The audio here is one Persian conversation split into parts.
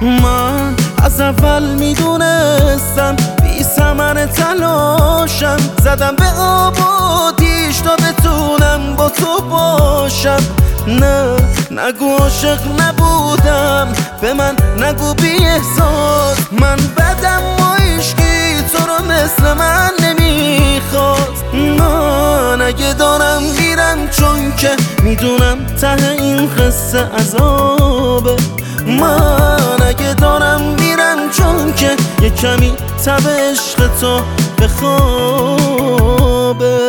من از اول میدونستم بی ثمر تلاشم، زدم به آب و آتیش تا بتونم با تو باشم. نه نگو عاشق نبودم، به من نگو بی احساس. من بدم و عشقی تو رو مثل من نمیخواست. من اگه دارم میرم چون که میدونم ته این قصه عذابه. من اگه دارم میرم چون که یه کمی تب عشق تو به خوابه.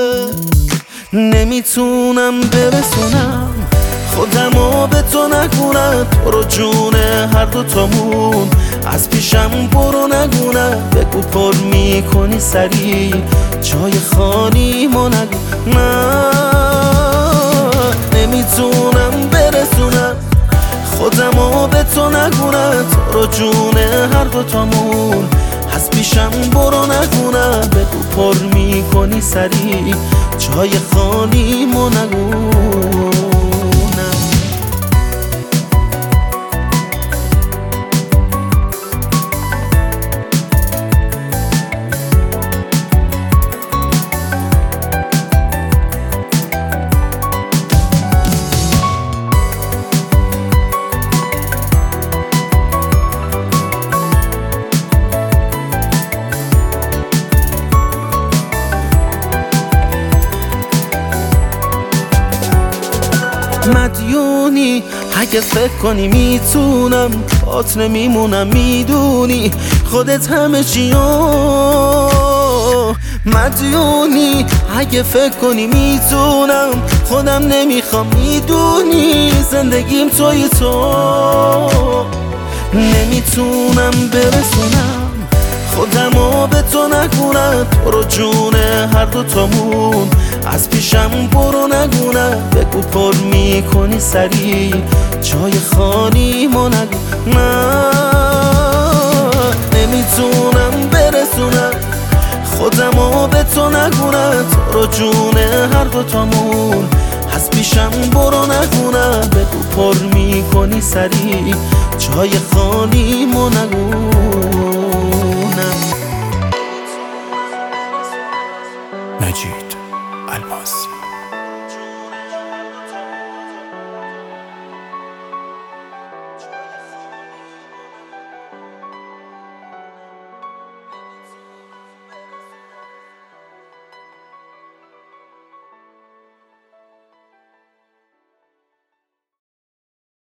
نمیتونم برسونم خودمو به تو نگونم، تو رو جون هر دو تامون از پیشم برو نگونم. بگو پر میکنی سری جای خالی ما نگو. نه نمیتونم برسونم خودمو به تو نگونم، تو رو جون هر دو تامون از پیشم برو نگونم. بگو پر میکنی سری جای خالی ما نگونم. مدیونی اگه فکر کنی میتونم بات نمیمونم، میدونی خودت همه چیو. مدیونی اگه فکر کنی میتونم خودم نمیخوام، میدونی زندگیم توی تو. نمیتونم برسونم خودمو به تو نگونم، تو رو جون هر دو تامون از پیشم برو نگونم. بگو پر میکنی سری جای خالی ما نگو. نه نمیتونم برسونم خودمو به تو نگونم، تو رو جون هر دو تامون از پیشم برو نگونم. بگو پر میکنی سری جای خالی ما نگو.